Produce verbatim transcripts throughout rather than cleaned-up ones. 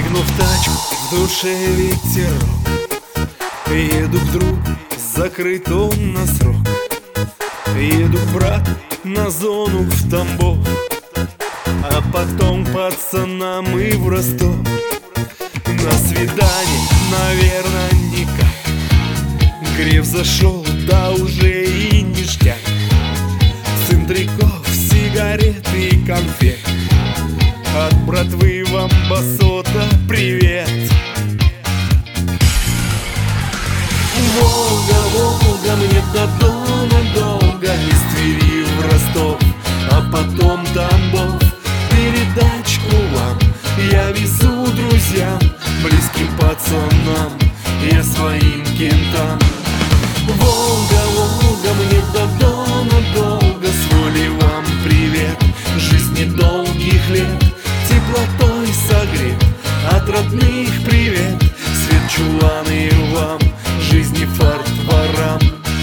Прыгну в тачку, в душе ветерок, еду к другу, закрыт он на срок. Еду к брату на зону в Тамбов, а потом пацанам и в Ростов. На свидание, наверное, никак. Греф зашел, да уже и ништяк. Цинтриков, сигарет и конфет. От братвы вам басота привет. Волга, Волга, мне до дома долго. Из Твери в Ростов, а потом Тамбов. Передачку вам я везу друзьям, близким пацанам, я своим кентам. Волга, Волга, мне до дома долго. С воли вам привет, жизни долгих лет, теплотой согрет, от родных привет. Свет чуланы вам, жизни фарт ворам.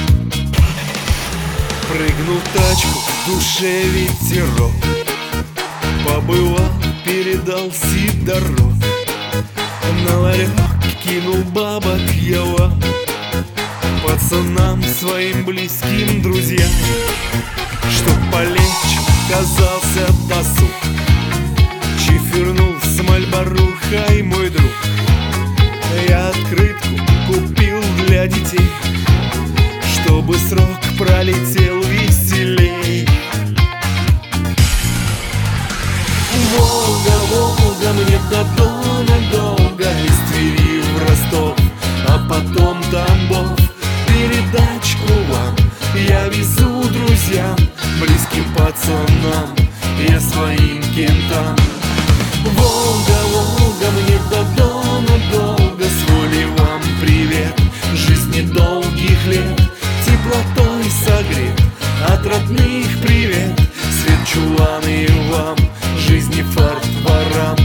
Прыгнул в тачку, в душе ветерок, побывал, передал сидорок. На ларек кинул бабок я вам, пацанам своим близким друзьям. Чтоб полегче казался досуг, чифернул с Мальборухой мой друг. Я открытку купил для детей, чтобы срок пролетел веселей. Волга, Волга, мне до дома долго. Из Твери в Ростов, а потом Тамбов. Передачку вам я везу друзьям, близким пацанам, я своим кентам. Волга, Волга, мне до дома долго. С воли вам привет, жизни долгих лет, теплотой согрет, от родных привет. Свет чуланы вам, жизни фарт ворам.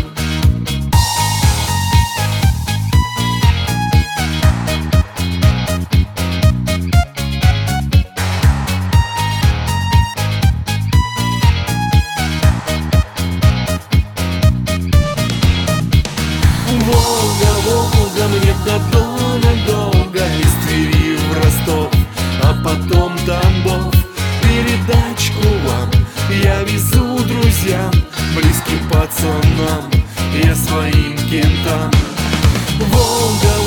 Волга, Волга, мне до дома долго. Из Твери в Ростов, а потом Тамбов. Передачку вам я везу друзьям, близким пацанам, я своим кентам. Волга,